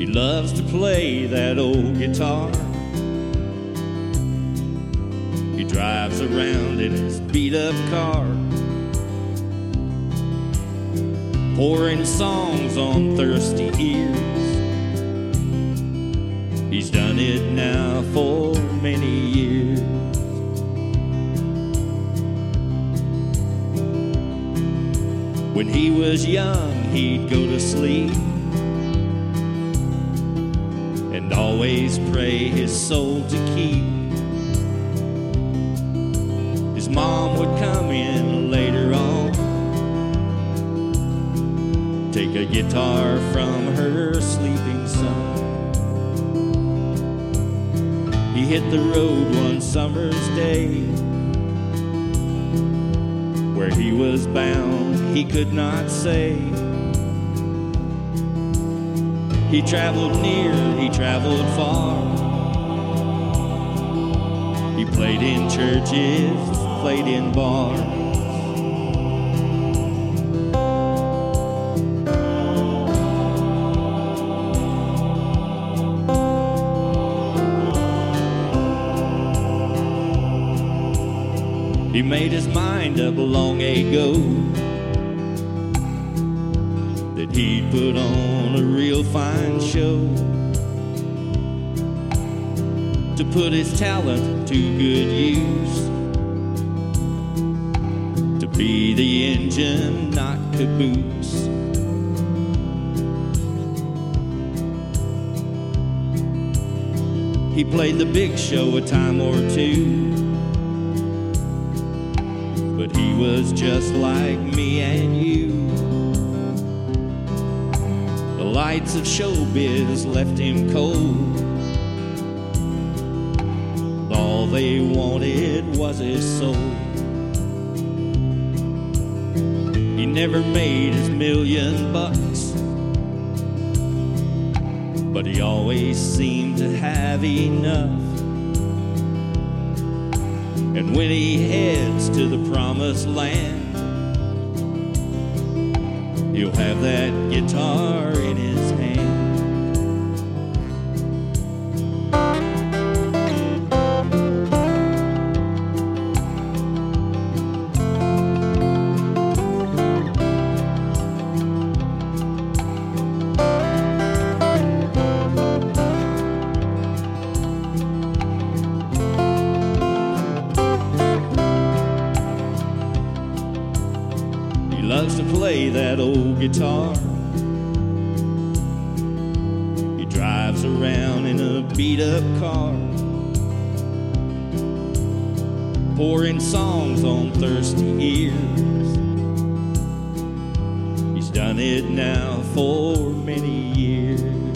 loves to play that old guitar. He drives around in his beat-up car, pouring songs on thirsty ears. He's done it now for many years. When he was young, he'd go to sleep and always pray his soul to keep. His mom would come in later on, take a guitar from her sleeping son. He hit the road one summer's day. Where he was bound, he could not say. He traveled near, he traveled far. He played in churches, played in bars. He made his mind up long ago that he'd put on a real fine show, to put his talent to good use, to be the engine, not caboose. He played the big show a time or two, but he was just like me and you. The lights of showbiz left him cold. All they wanted was his soul. He never made his $1,000,000, but he always seemed to have enough. And when he heads to the promised land, he'll have that guitar in his hand. He loves to play that old guitar. He drives around in a beat-up car, pouring songs on thirsty ears. He's done it now for many years.